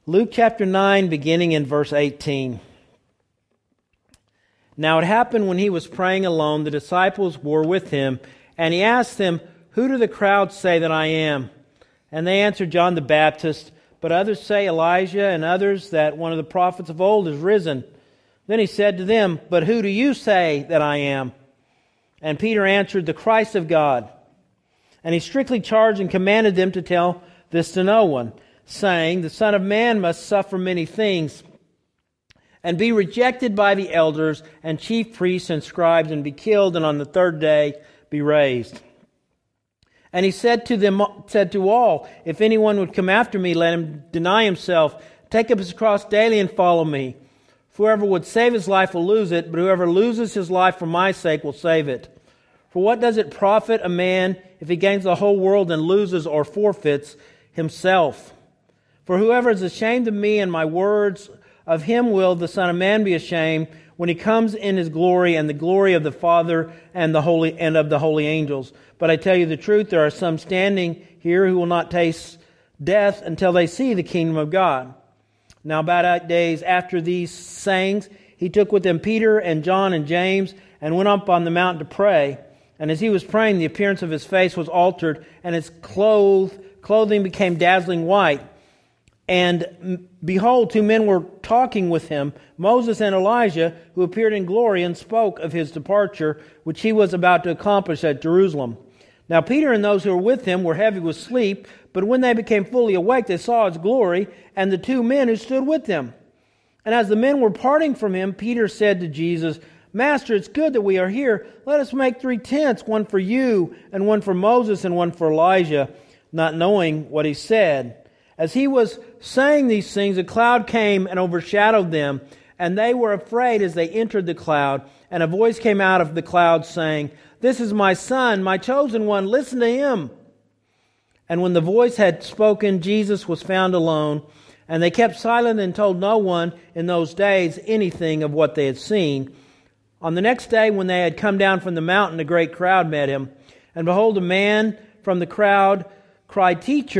Luke chapter 9, beginning in verse 18. Now it happened when he was praying alone, the disciples were with him, and he asked them, "Who do the crowds say that I am?" And they answered, "John the Baptist, but others say Elijah, and others that one of the prophets of old is risen." Then he said to them, "But who do you say that I am?" And Peter answered, "The Christ of God." And he strictly charged and commanded them to tell this to no one, saying, "The Son of Man must suffer many things, and be rejected by the elders and chief priests and scribes, and be killed, and on the third day be raised." And he said to all, "If anyone would come after me, let him deny himself, take up his cross daily, and follow me. For whoever would save his life will lose it, but whoever loses his life for my sake will save it. For what does it profit a man if he gains the whole world and loses or forfeits himself? For whoever is ashamed of me and my words, of him will the Son of Man be ashamed when he comes in his glory and the glory of the Father and of the holy angels. But I tell you the truth, there are some standing here who will not taste death until they see the kingdom of God." Now about 8 days after these sayings, he took with him Peter and John and James and went up on the mountain to pray. And as he was praying, the appearance of his face was altered, and his clothing became dazzling white. And behold, 2 men were talking with him, Moses and Elijah, who appeared in glory and spoke of his departure, which he was about to accomplish at Jerusalem. Now Peter and those who were with him were heavy with sleep, but when they became fully awake, they saw his glory and the 2 men who stood with him. And as the men were parting from him, Peter said to Jesus, "Master, it's good that we are here. Let us make 3 tents, one for you, and one for Moses, and one for Elijah," not knowing what he said. As he was saying these things, a cloud came and overshadowed them, and they were afraid as they entered the cloud. And a voice came out of the cloud saying, "This is my Son, my chosen one. Listen to him." And when the voice had spoken, Jesus was found alone, and they kept silent and told no one in those days anything of what they had seen. On the next day, when they had come down from the mountain, a great crowd met him. And behold, a man from the crowd cried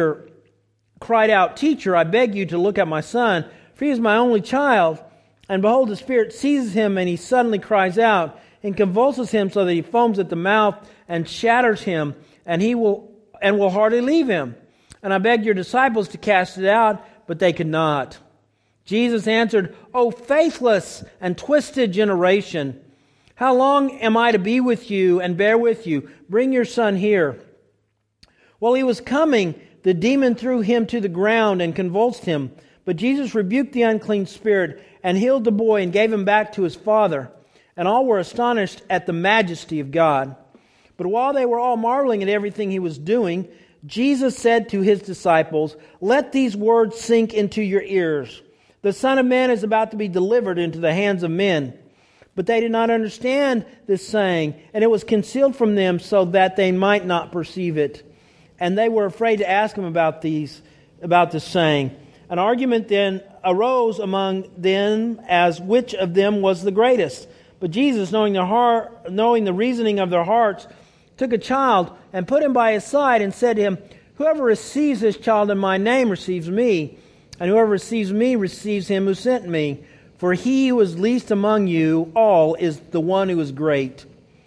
out, "Teacher, I beg you to look at my son, for he is my only child." And behold, the Spirit seizes him, and he suddenly cries out, and convulses him so that he foams at the mouth, and shatters him, and will hardly leave him. And I begged your disciples to cast it out, but they could not. Jesus answered, "O faithless and twisted generation, how long am I to be with you and bear with you? Bring your son here." While he was coming, the demon threw him to the ground and convulsed him. But Jesus rebuked the unclean spirit and healed the boy and gave him back to his father. And all were astonished at the majesty of God. But while they were all marveling at everything he was doing, Jesus said to his disciples, "Let these words sink into your ears. The Son of Man is about to be delivered into the hands of men." But they did not understand this saying, and it was concealed from them so that they might not perceive it. And they were afraid to ask him about this saying. An argument then arose among them as which of them was the greatest. But Jesus, knowing the reasoning of their hearts, took a child and put him by his side and said to him, "Whoever receives this child in my name receives me, and whoever receives me receives him who sent me. For he who is least among you all is the one who is great."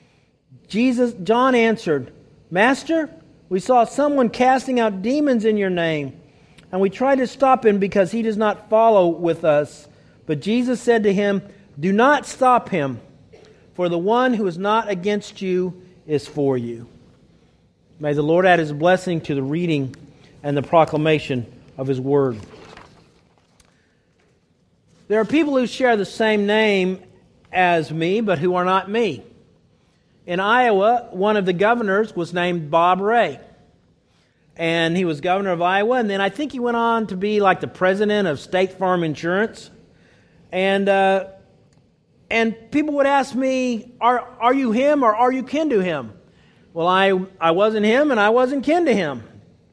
John answered, "Master, we saw someone casting out demons in your name, and we tried to stop him because he does not follow with us." But Jesus said to him, "Do not stop him, for the one who is not against you is for you." May the Lord add His blessing to the reading and the proclamation of His Word. There are people who share the same name as me, but who are not me. In Iowa, one of the governors was named Bob Ray. And he was governor of Iowa, and then I think he went on to be like the president of State Farm Insurance. And people would ask me, are you him or are you kin to him? Well, I wasn't him and I wasn't kin to him.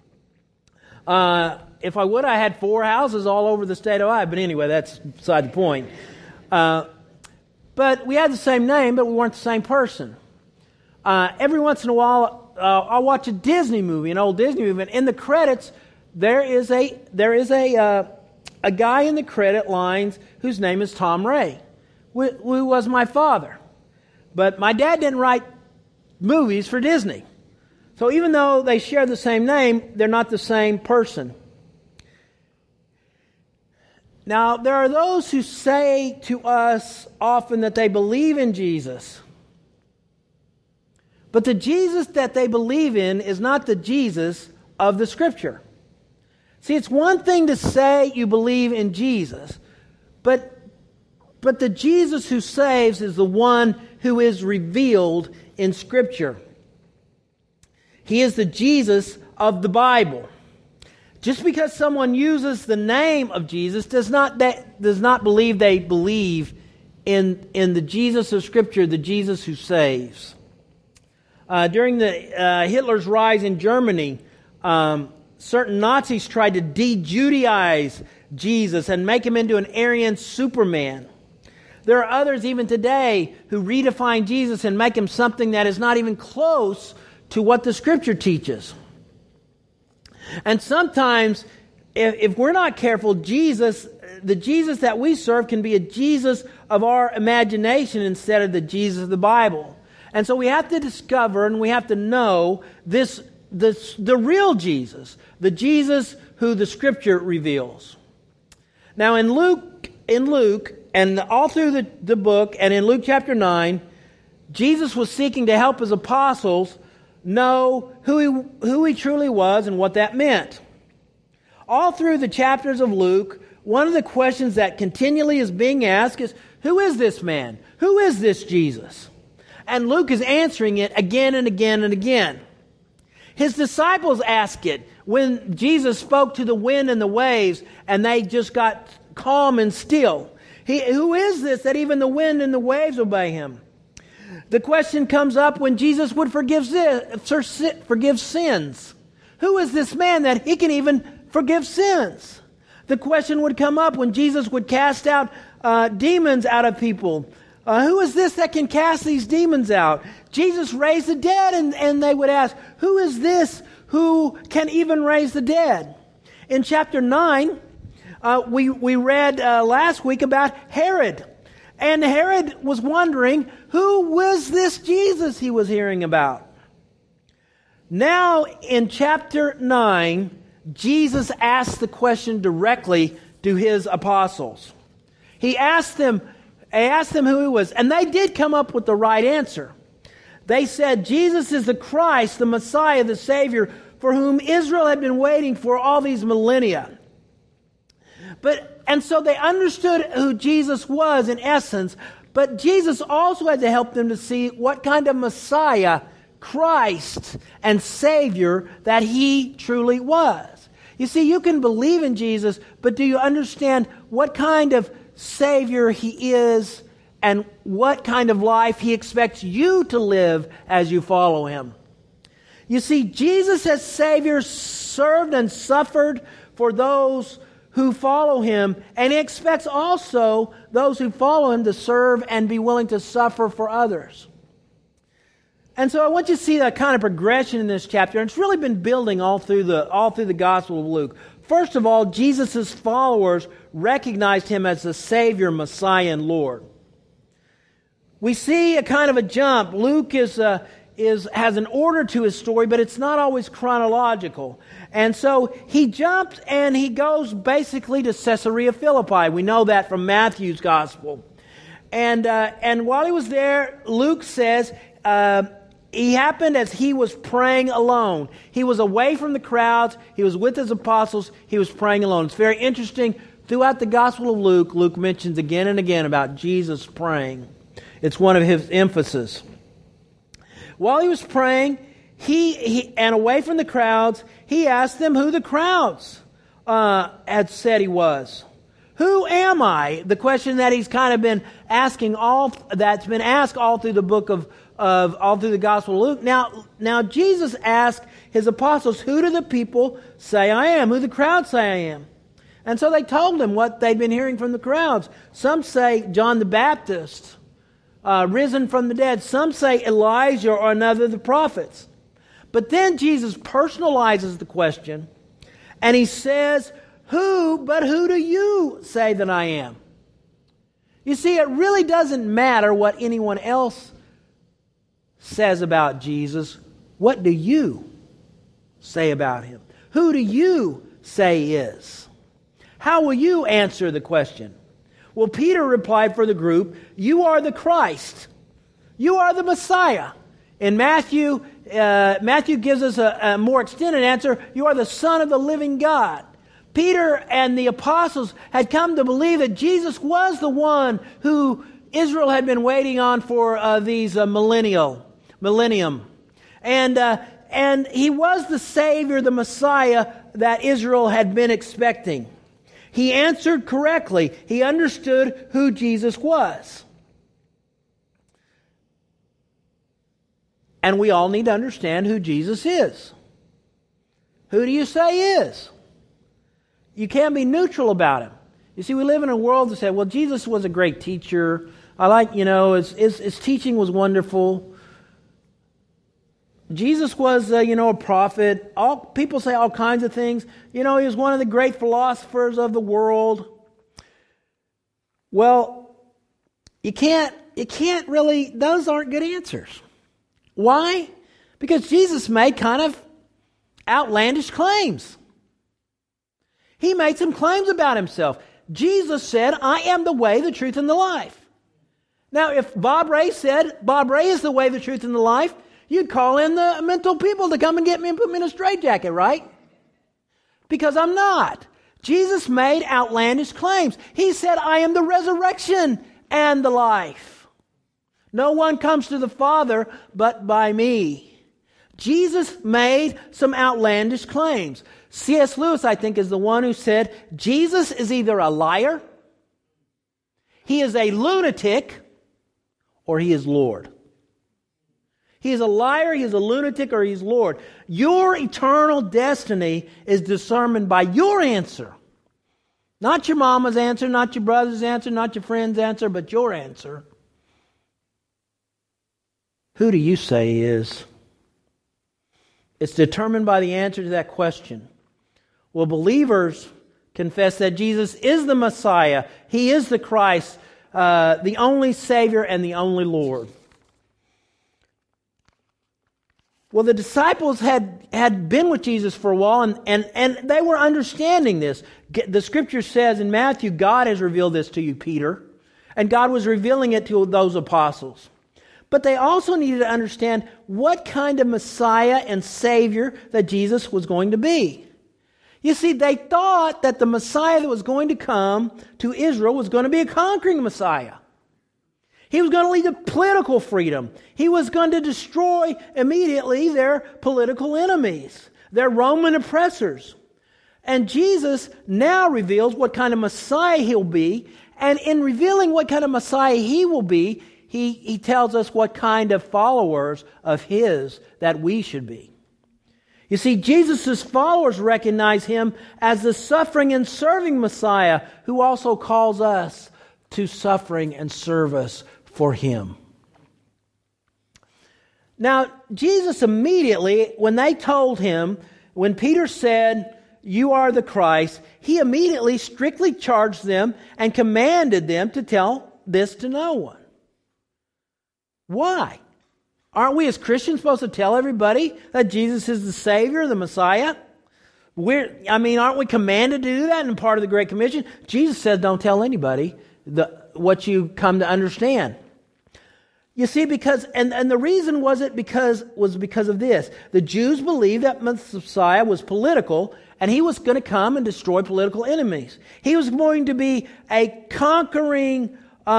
If I would, I had 4 houses all over the state of Iowa. But anyway, that's beside the point. But we had the same name, but we weren't the same person. Every once in a while, I'll watch a Disney movie, an old Disney movie, and in the credits, there is a a guy in the credit lines whose name is Tom Ray, who was my father. But my dad didn't write movies for Disney. So even though they share the same name, they're not the same person. Now, there are those who say to us often that they believe in Jesus. But the Jesus that they believe in is not the Jesus of the Scripture. See, it's one thing to say you believe in Jesus, but the Jesus who saves is the one who is revealed in Scripture. He is the Jesus of the Bible. Just because someone uses the name of Jesus does not believe they believe in the Jesus of Scripture, the Jesus who saves. During the Hitler's rise in Germany, certain Nazis tried to de-Judaize Jesus and make him into an Aryan Superman. There are others even today who redefine Jesus and make him something that is not even close to what the Scripture teaches. And sometimes, if we're not careful, the Jesus that we serve can be a Jesus of our imagination instead of the Jesus of the Bible. And so we have to discover and we have to know the real Jesus, the Jesus who the Scripture reveals. Now in Luke, and all through the book, and in Luke chapter 9, Jesus was seeking to help his apostles know who he truly was and what that meant. All through the chapters of Luke, one of the questions that continually is being asked is, who is this man? Who is this Jesus? And Luke is answering it again and again and again. His disciples ask it when Jesus spoke to the wind and the waves and they just got calm and still. Who is this that even the wind and the waves obey him? The question comes up when Jesus would forgive sins. Who is this man that he can even forgive sins? The question would come up when Jesus would cast out demons out of people. Who is this that can cast these demons out? Jesus raised the dead, and they would ask, who is this who can even raise the dead? In chapter 9, we read last week about Herod. And Herod was wondering, who was this Jesus he was hearing about? Now, in chapter 9, Jesus asked the question directly to his apostles. He asked them who he was, and they did come up with the right answer. They said, Jesus is the Christ, the Messiah, the Savior, for whom Israel had been waiting for all these millennia. And so they understood who Jesus was in essence, but Jesus also had to help them to see what kind of Messiah, Christ, and Savior that He truly was. You see, you can believe in Jesus, but do you understand what kind of Savior He is and what kind of life He expects you to live as you follow Him? You see, Jesus as Savior served and suffered for those who follow Him, and He expects also those who follow Him to serve and be willing to suffer for others. And so I want you to see that kind of progression in this chapter, and it's really been building all through the Gospel of Luke. First of all, Jesus' followers recognized Him as the Savior, Messiah, and Lord. We see a kind of a jump. Luke has an order to his story, but it's not always chronological. And so he jumps and he goes basically to Caesarea Philippi. We know that from Matthew's Gospel. And while he was there, Luke says, he happened as he was praying alone. He was away from the crowds. He was with his apostles. He was praying alone. It's very interesting. Throughout the Gospel of Luke, Luke mentions again and again about Jesus praying. It's one of his emphasis. While he was praying, he and away from the crowds, he asked them who the crowds had said he was. Who am I? The question that he's kind of been asking that's been asked all through the book of all through the Gospel of Luke. Now Jesus asked his apostles, who do the people say I am? Who the crowd say I am? And so they told him what they'd been hearing from the crowds. Some say John the Baptist, risen from the dead. Some say Elijah or another of the prophets. But then Jesus personalizes the question and he says, But who do you say that I am? You see, it really doesn't matter what anyone else says about Jesus. What do you say about him? Who do you say he is? How will you answer the question? Well, Peter replied for the group, "You are the Christ. You are the Messiah." In Matthew gives us a more extended answer. "You are the Son of the living God." Peter and the apostles had come to believe that Jesus was the one who Israel had been waiting on for these millennium. And he was the Savior, the Messiah that Israel had been expecting. He answered correctly. He understood who Jesus was. And we all need to understand who Jesus is. Who do you say he is? You can't be neutral about him. You see, we live in a world that says, well, Jesus was a great teacher. I like, his teaching was wonderful. Jesus was, a prophet. People say all kinds of things. He was one of the great philosophers of the world. Well, you can't really, those aren't good answers. Why? Because Jesus made kind of outlandish claims. He made some claims about himself. Jesus said, "I am the way, the truth, and the life." Now, if Bob Ray said, "Bob Ray is the way, the truth, and the life," you'd call in the mental people to come and get me and put me in a straitjacket, right? Because I'm not. Jesus made outlandish claims. He said, "I am the resurrection and the life. No one comes to the Father but by me." Jesus made some outlandish claims. C.S. Lewis, I think, is the one who said, Jesus is either a liar, he is a lunatic, or he is Lord. He is a liar, he is a lunatic, or he's Lord. Your eternal destiny is determined by your answer. Not your mama's answer, not your brother's answer, not your friend's answer, but your answer. Who do you say he is? It's determined by the answer to that question. Well, believers confess that Jesus is the Messiah. He is the Christ, the only Savior and the only Lord. Well, the disciples had been with Jesus for a while, and they were understanding this. The Scripture says in Matthew, God has revealed this to you, Peter, and God was revealing it to those apostles. But they also needed to understand what kind of Messiah and Savior that Jesus was going to be. You see, they thought that the Messiah that was going to come to Israel was going to be a conquering Messiah. He was going to lead to political freedom. He was going to destroy immediately their political enemies, their Roman oppressors. And Jesus now reveals what kind of Messiah he'll be. And in revealing what kind of Messiah he will be, he tells us what kind of followers of his that we should be. You see, Jesus' followers recognize him as the suffering and serving Messiah who also calls us to suffering and service for him. Now, Jesus immediately, when Peter said, "You are the Christ," he immediately strictly charged them and commanded them to tell this to no one. Why? Aren't we as Christians supposed to tell everybody that Jesus is the Savior, the Messiah? Aren't we commanded to do that in part of the Great Commission? Jesus says, don't tell anybody what you come to understand. You see, and the reason was because of this. The Jews believed that Messiah was political, and he was going to come and destroy political enemies. He was going to be a conquering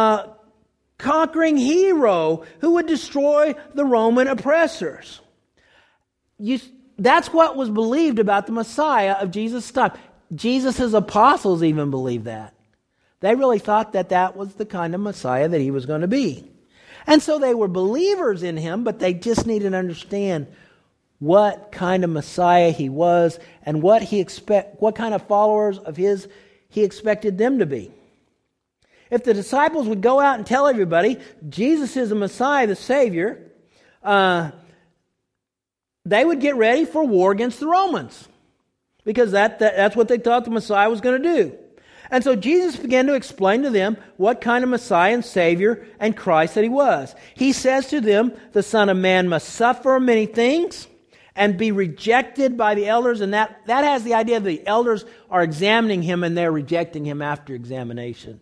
hero who would destroy the Roman oppressors. That's what was believed about the Messiah of Jesus' time. Jesus' apostles even believed that. They really thought that that was the kind of Messiah that he was going to be. And so they were believers in him, but they just needed to understand what kind of Messiah he was and what kind of followers of his he expected them to be. If the disciples would go out and tell everybody Jesus is the Messiah, the Savior, they would get ready for war against the Romans. because that's what they thought the Messiah was going to do. And so Jesus began to explain to them what kind of Messiah and Savior and Christ that He was. He says to them, the Son of Man must suffer many things and be rejected by the elders. And that has the idea that the elders are examining Him and they're rejecting Him after examination.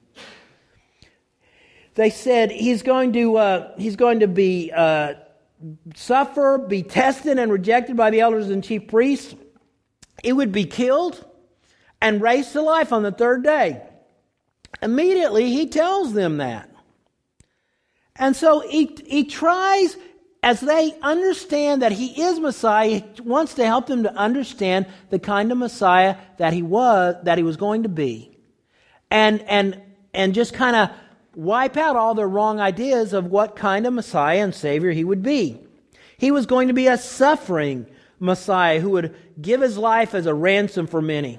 They said He's going to be suffer, be tested and rejected by the elders and chief priests. He would be killed and raised to life on the third day. Immediately, He tells them that. And so He tries, as they understand that He is Messiah, He wants to help them to understand the kind of Messiah that He was going to be. And just kind of wipe out all their wrong ideas of what kind of Messiah and Savior He would be. He was going to be a suffering Messiah who would give His life as a ransom for many.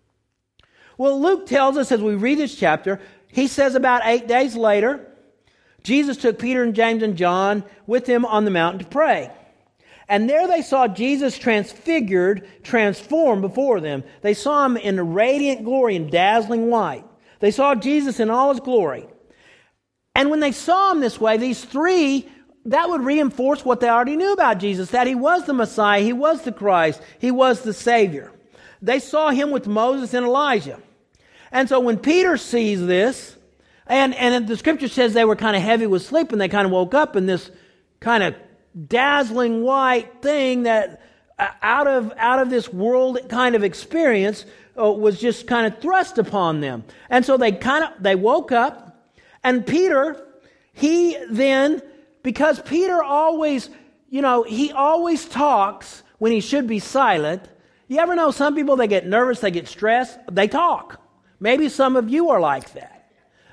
Well, Luke tells us as we read this chapter, he says about 8 days later, Jesus took Peter and James and John with Him on the mountain to pray. And there they saw Jesus transfigured, transformed before them. They saw Him in radiant glory and dazzling white. They saw Jesus in all His glory. And when they saw Him this way, these three, that would reinforce what they already knew about Jesus, that He was the Messiah, He was the Christ, He was the Savior. They saw Him with Moses and Elijah. And so when Peter sees this, and the Scripture says they were kind of heavy with sleep, and they kind of woke up in this kind of dazzling white thing that out of this world kind of experience was just kind of thrust upon them. And so they woke up, and Peter, he then, because Peter always, he always talks when he should be silent. You ever know some people, they get nervous, they get stressed, they talk. Maybe some of you are like that.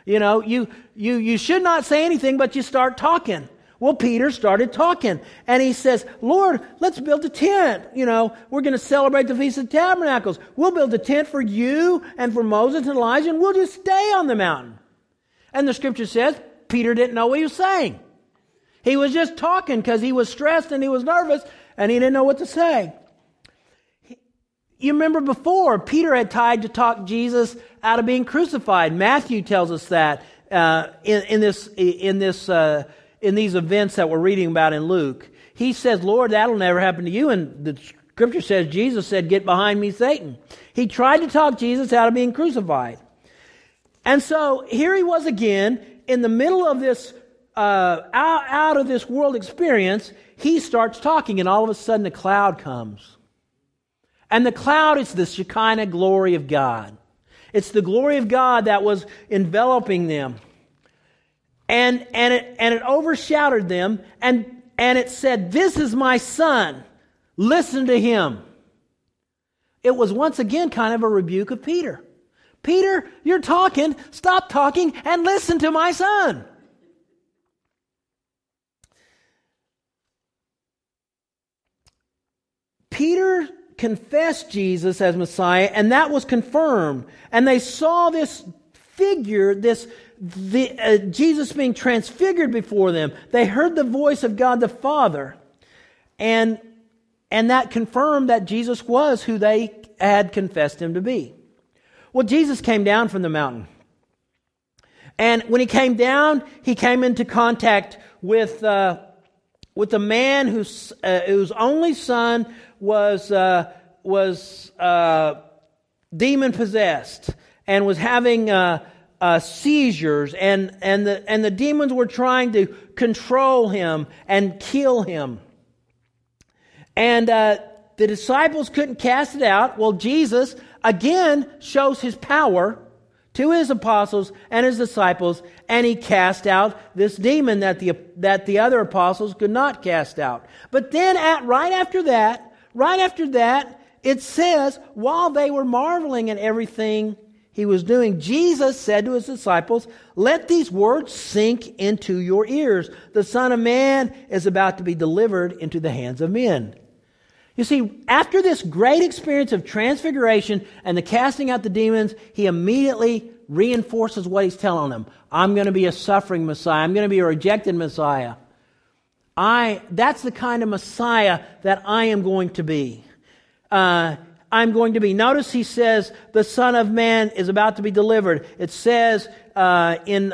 You should not say anything, but you start talking. Well, Peter started talking, and he says, Lord, let's build a tent. We're going to celebrate the Feast of Tabernacles. We'll build a tent for you and for Moses and Elijah, and we'll just stay on the mountain. And the Scripture says Peter didn't know what he was saying. He was just talking because he was stressed and he was nervous, and he didn't know what to say. You remember before, Peter had tried to talk Jesus out of being crucified. Matthew tells us that in these events that we're reading about in Luke. He says, Lord, that'll never happen to you. And the Scripture says, Jesus said, get behind me, Satan. He tried to talk Jesus out of being crucified. And so here he was again, in the middle of this, out of this world experience. He starts talking, and all of a sudden a cloud comes. And the cloud is the Shekinah glory of God. It's the glory of God that was enveloping them. And it overshadowed them, and it said, this is my Son, listen to Him. It was once again kind of a rebuke of Peter. Peter, you're talking, stop talking and listen to my Son. Peter confessed Jesus as Messiah, and that was confirmed. And they saw this figure, Jesus being transfigured before them. They heard the voice of God the Father, and that confirmed that Jesus was who they had confessed Him to be. Well, Jesus came down from the mountain, and when He came down, He came into contact with a man whose only son was demon possessed and was having seizures, and the demons were trying to control him and kill him. And the disciples couldn't cast it out. Well, Jesus again shows His power to His apostles and His disciples, and He cast out this demon that the other apostles could not cast out. But then right after that, it says, while they were marveling at everything He was doing, Jesus said to His disciples, let these words sink into your ears. The Son of Man is about to be delivered into the hands of men. You see, after this great experience of transfiguration and the casting out the demons, He immediately reinforces what He's telling them. I'm going to be a suffering Messiah. I'm going to be a rejected Messiah. That's the kind of Messiah that I am going to be. I'm I'm going to be. Notice he says the Son of Man is about to be delivered. It says in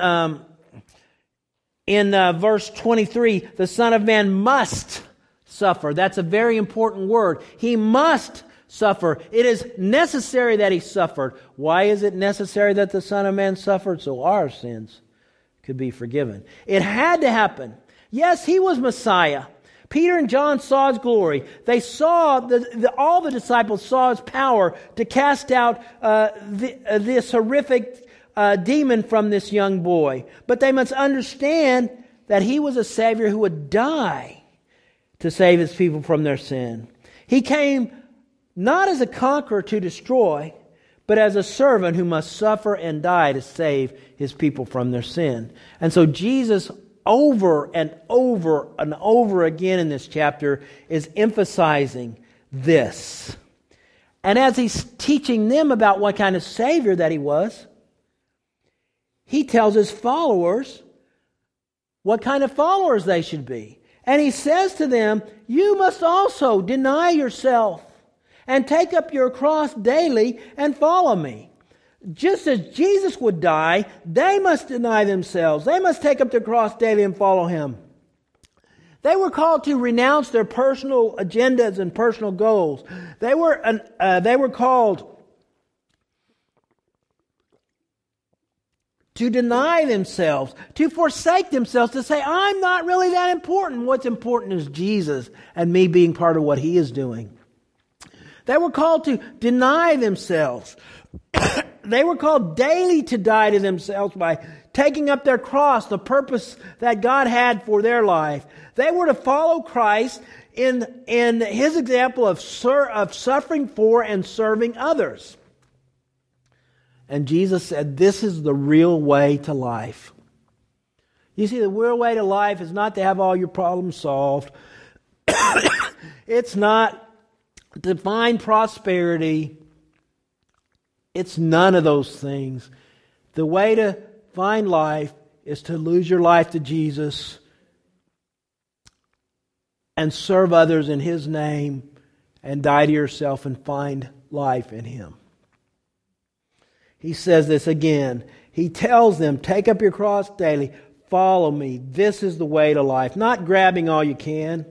verse 23, the Son of Man must suffer. That's a very important word. He must suffer. It is necessary that he suffered. Why is it necessary that the Son of Man suffered? So our sins could be forgiven. It had to happen. Yes, he was Messiah. Peter and John saw his glory. They saw, all the disciples saw his power to cast out this horrific demon from this young boy. But they must understand that he was a Savior who would die to save his people from their sin. He came not as a conqueror to destroy, but as a servant who must suffer and die to save his people from their sin. And so Jesus, over and over and over again in this chapter, is emphasizing this. And as he's teaching them about what kind of Savior that he was, he tells his followers what kind of followers they should be. And he says to them, you must also deny yourself and take up your cross daily and follow me. Just as Jesus would die, they must deny themselves. They must take up their cross daily and follow him. They were called to renounce their personal agendas and personal goals. They were called to deny themselves, to forsake themselves, to say, I'm not really that important. What's important is Jesus and me being part of what he is doing. They were called to deny themselves. They were called daily to die to themselves by taking up their cross, the purpose that God had for their life. They were to follow Christ in his example of suffering for and serving others. And Jesus said, this is the real way to life. You see, the real way to life is not to have all your problems solved. It's not to find prosperity. It's none of those things. The way to find life is to lose your life to Jesus and serve others in his name and die to yourself and find life in him. He says this again. He tells them, take up your cross daily, follow me. This is the way to life. Not grabbing all you can.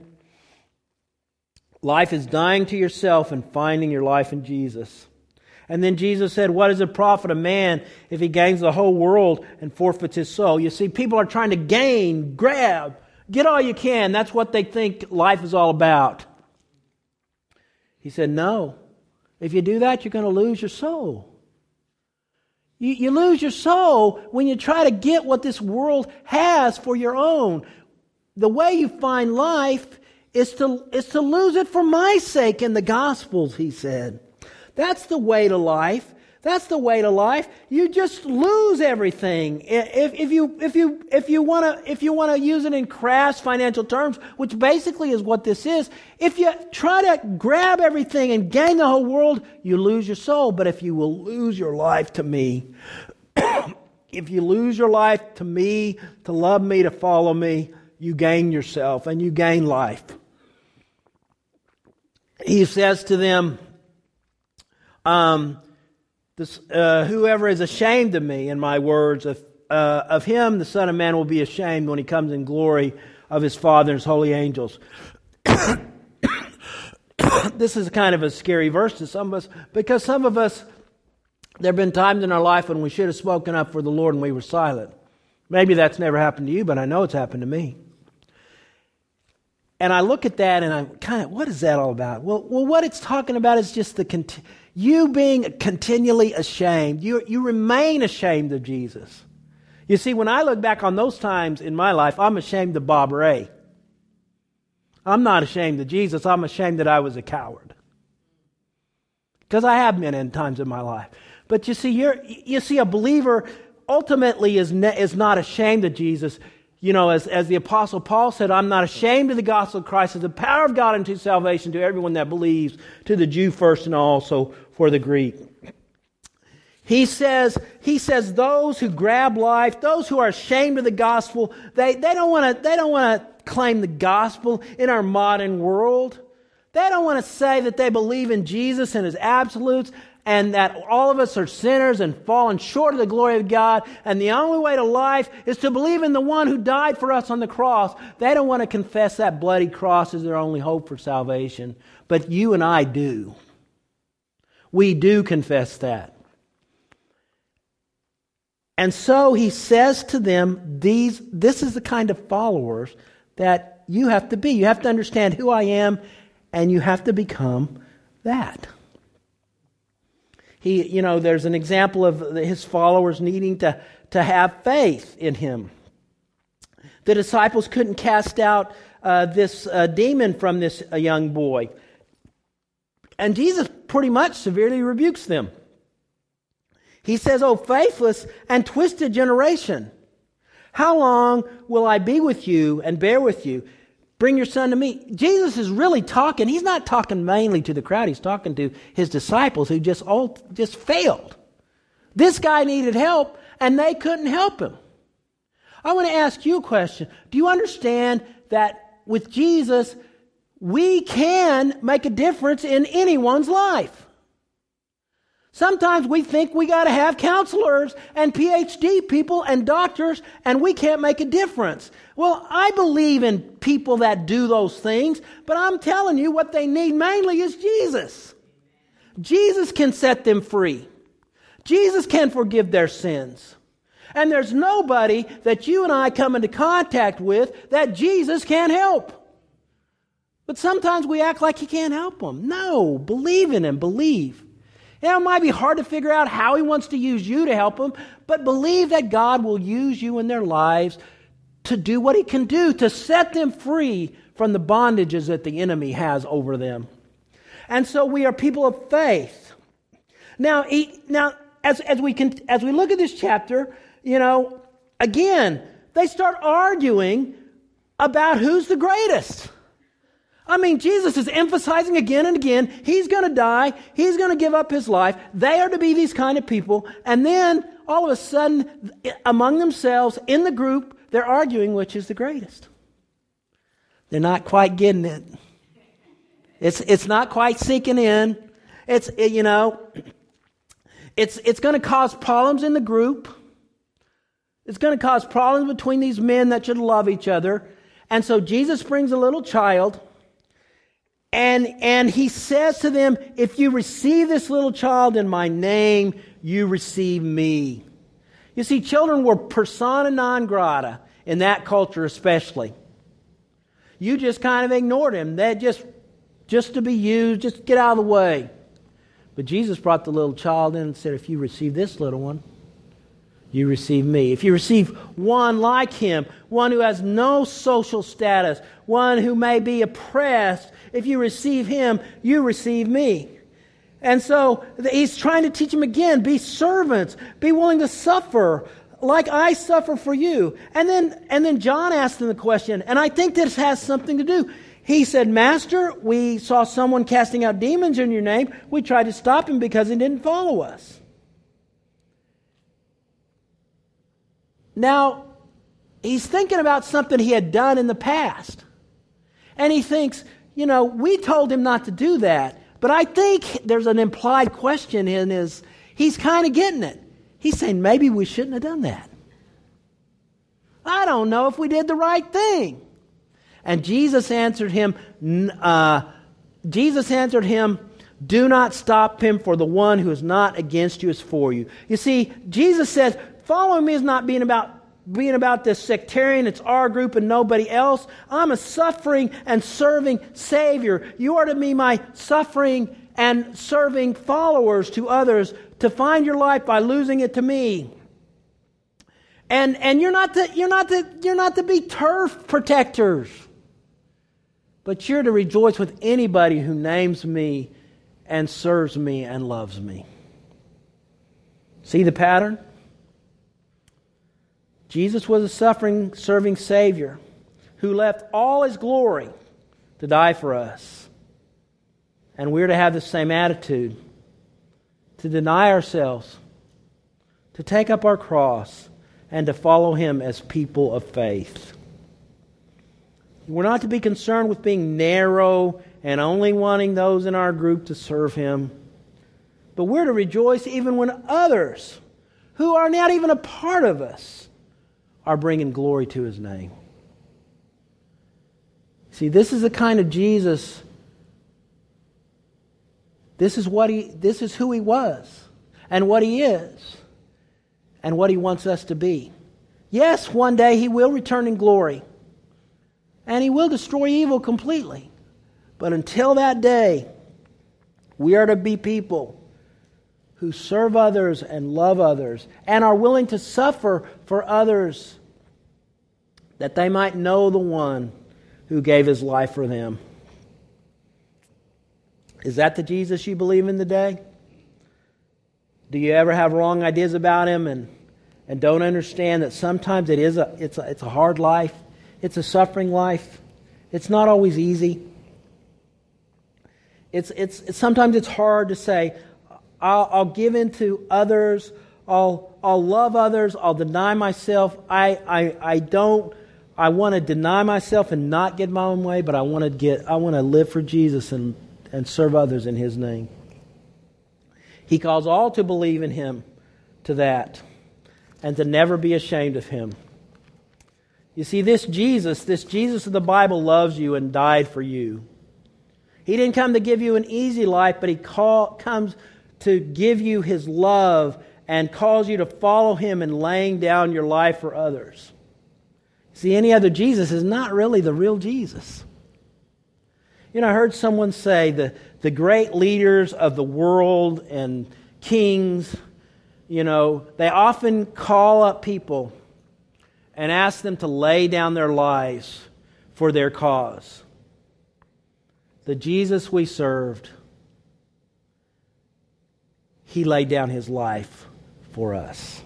Life is dying to yourself and finding your life in Jesus. And then Jesus said, what does it profit a man if he gains the whole world and forfeits his soul? You see, people are trying to gain, grab, get all you can. That's what they think life is all about. He said, no. If you do that, you're going to lose your soul. You lose your soul when you try to get what this world has for your own. The way you find life is to lose it for my sake in the Gospels, he said. That's the way to life. That's the way to life. You just lose everything. If you want to use it in crass financial terms, which basically is what this is, if you try to grab everything and gain the whole world, you lose your soul. But if you will lose your life to me, if you lose your life to me, to love me, to follow me, you gain yourself and you gain life. He says to them, whoever is ashamed of me and my words, of him the Son of Man will be ashamed when he comes in glory of his Father and his holy angels. This is kind of a scary verse to some of us, because some of us, there have been times in our life when we should have spoken up for the Lord and we were silent. Maybe that's never happened to you, but I know it's happened to me. And I look at that and I'm kind of, what is that all about? Well, what it's talking about is just you being continually ashamed. You remain ashamed of Jesus. You see, when I look back on those times in my life, I'm ashamed of Bob Ray. I'm not ashamed of Jesus. I'm ashamed that I was a coward. Because I have been in times in my life. But you see, a believer ultimately is not ashamed of Jesus. You know, as the Apostle Paul said, I'm not ashamed of the gospel of Christ. It's the power of God unto salvation to everyone that believes, to the Jew first and also for the Greek. He says those who grab life, those who are ashamed of the gospel, they don't want to claim the gospel in our modern world. They don't want to say that they believe in Jesus and His absolutes and that all of us are sinners and fallen short of the glory of God, and the only way to life is to believe in the one who died for us on the cross. They don't want to confess that bloody cross as their only hope for salvation. But you and I do. We do confess that. And so He says to them, this is the kind of followers that you have to be. You have to understand who I am, and you have to become that. There's an example of His followers needing to have faith in Him. The disciples couldn't cast out this demon from this young boy. And Jesus pretty much severely rebukes them. He says, "O faithless and twisted generation, how long will I be with you and bear with you? Bring your son to me." Jesus is really talking. He's not talking mainly to the crowd. He's talking to His disciples who just failed. This guy needed help, and they couldn't help him. I want to ask you a question. Do you understand that with Jesus, we can make a difference in anyone's life? Sometimes we think we got to have counselors and PhD people and doctors, and we can't make a difference. Well, I believe in people that do those things, but I'm telling you what they need mainly is Jesus. Jesus can set them free. Jesus can forgive their sins. And there's nobody that you and I come into contact with that Jesus can't help. But sometimes we act like He can't help them. No, believe in Him, believe. It might be hard to figure out how He wants to use you to help them, but believe that God will use you in their lives to do what He can do, to set them free from the bondages that the enemy has over them. And so we are people of faith. Now, as we look at this chapter, again, they start arguing about who's the greatest. I mean, Jesus is emphasizing again and again, He's going to die, He's going to give up His life. They are to be these kind of people. And then, all of a sudden, among themselves, in the group, they're arguing which is the greatest. They're not quite getting it. It's not quite sinking in. It's going to cause problems in the group. It's going to cause problems between these men that should love each other. And so Jesus brings a little child, and He says to them, if you receive this little child in my name, you receive me. You see, children were persona non grata in that culture especially. You just kind of ignored him. They're just to be used, just get out of the way. But Jesus brought the little child in and said, if you receive this little one, you receive me. If you receive one like him, one who has no social status, one who may be oppressed, if you receive him, you receive me. And so He's trying to teach them again, be servants, be willing to suffer like I suffer for you. And then John asked them the question, and I think this has something to do. He said, Master, we saw someone casting out demons in your name. We tried to stop him because he didn't follow us. Now, he's thinking about something he had done in the past. And he thinks, we told him not to do that. But I think there's an implied question in he's kind of getting it. He's saying, maybe we shouldn't have done that. I don't know if we did the right thing. And Jesus answered him, do not stop him, for the one who is not against you is for you. You see, Jesus says, following me is not being about this sectarian, it's our group and nobody else. I'm a suffering and serving Savior. You are to be my suffering and serving followers to others, to find your life by losing it to me. And you're not to be turf protectors, but you're to rejoice with anybody who names me and serves me and loves me. See the pattern? Jesus was a suffering, serving Savior who left all His glory to die for us. And we're to have the same attitude, to deny ourselves, to take up our cross, and to follow Him as people of faith. We're not to be concerned with being narrow and only wanting those in our group to serve Him. But we're to rejoice even when others, who are not even a part of us, are bringing glory to His name. See, this is the kind of Jesus. This is who He was, and what He is, and what He wants us to be. Yes, one day He will return in glory, and He will destroy evil completely. But until that day, we are to be people who serve others and love others, and are willing to suffer for others, that they might know the one who gave His life for them. Is that the Jesus you believe in today? Do you ever have wrong ideas about Him and don't understand that sometimes it's a hard life, it's a suffering life, it's not always easy. It's sometimes it's hard to say, I'll give in to others, I'll love others, I'll deny myself. I want to deny myself and not get my own way, but I want to live for Jesus and serve others in His name. He calls all to believe in Him to that, and to never be ashamed of Him. You see, this Jesus of the Bible loves you and died for you. He didn't come to give you an easy life, but He comes to give you His love and calls you to follow Him in laying down your life for others. See, any other Jesus is not really the real Jesus. I heard someone say the great leaders of the world and kings, they often call up people and ask them to lay down their lives for their cause. The Jesus we served, He laid down His life for us.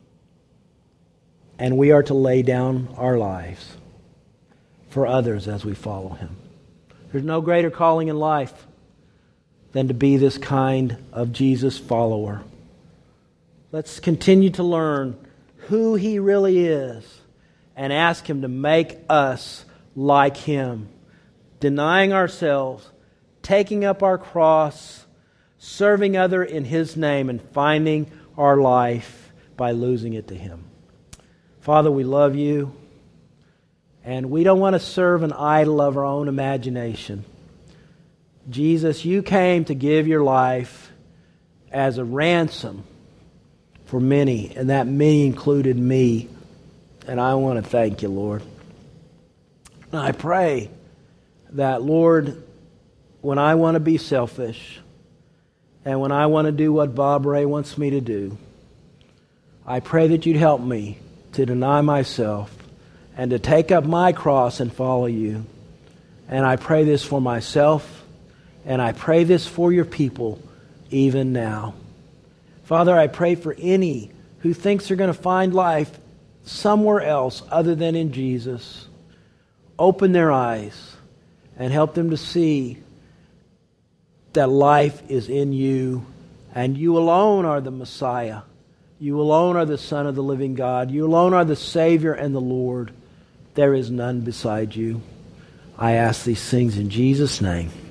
And we are to lay down our lives for others as we follow Him. There's no greater calling in life than to be this kind of Jesus follower. Let's continue to learn who He really is and ask Him to make us like Him, denying ourselves, taking up our cross, serving other in His name, and finding our life by losing it to Him. Father, we love You, and we don't want to serve an idol of our own imagination. Jesus, You came to give Your life as a ransom for many, and that many included me. And I want to thank You, Lord. And I pray that, Lord, when I want to be selfish and when I want to do what Bob Ray wants me to do, I pray that You'd help me to deny myself and to take up my cross and follow You. And I pray this for myself, and I pray this for Your people even now. Father, I pray for any who thinks they're going to find life somewhere else other than in Jesus. Open their eyes and help them to see that life is in You, and You alone are the Messiah. You alone are the Son of the living God. You alone are the Savior and the Lord. There is none beside You. I ask these things in Jesus' name.